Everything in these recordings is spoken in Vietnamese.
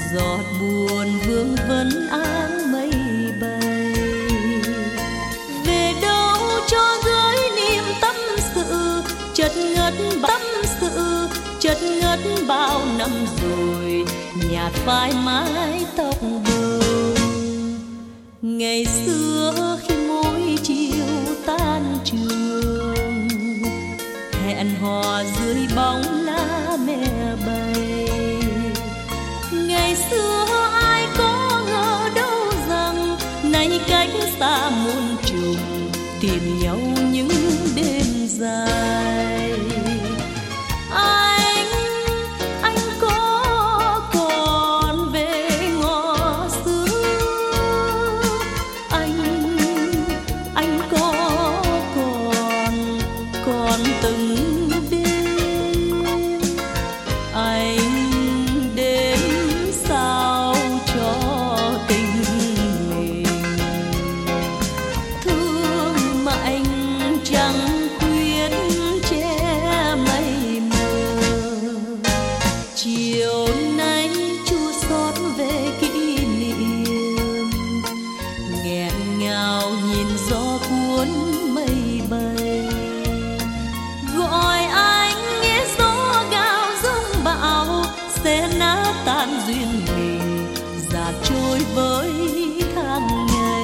giọt buồn vương vấn áng mây bay. Về đâu cho gửi niềm tâm sự chợt ngất chợt ngất bao năm rồi, nhạt phai mái tóc bông. Ngày xưa khi mỗi chiều tan trường, hẹn hò dưới bóng lá mẹ bay. Ngày xưa ai có ngờ đâu rằng nay cách xa muôn trùng, tìm nhau những đêm dài. Anh có còn về ngõ xưa, anh có còn từng đêm anh đêm sao cho tình mình. Thương mà anh chẳng quyết che mây mờ. Chiều nay chua xót về kỷ niệm, nghẹn ngào nhìn gió cuốn mây bay. Gọi anh nghe gió gào rung bão, sẽ nát tan duyên mình, giạt trôi với tháng ngày.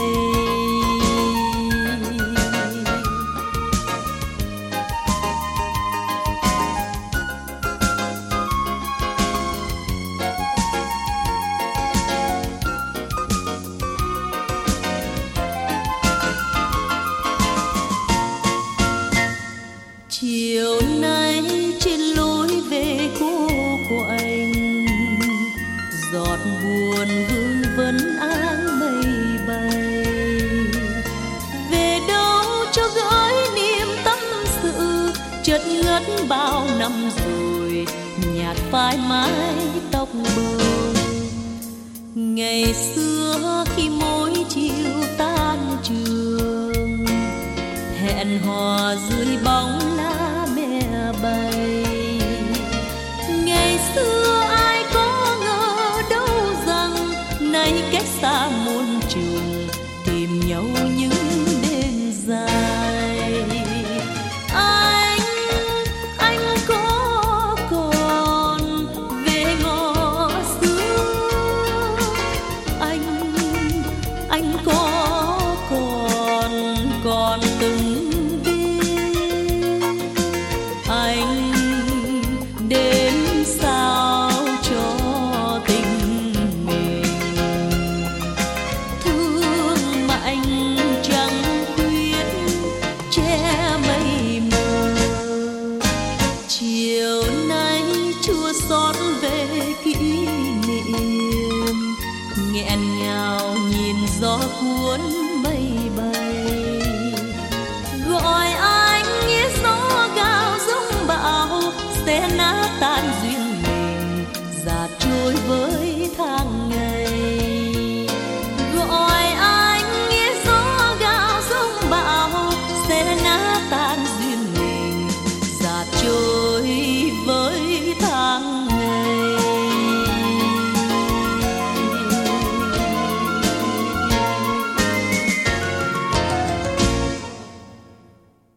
Chiều nay trên lối về cô của anh, giọt buồn vương vấn áng mây bay. Về đâu cho gửi niềm tâm sự chợt ngất bao năm rồi, nhạt phai mái tóc bông. Ngày xưa khi mỗi chiều tan trường, hẹn hò dưới bóng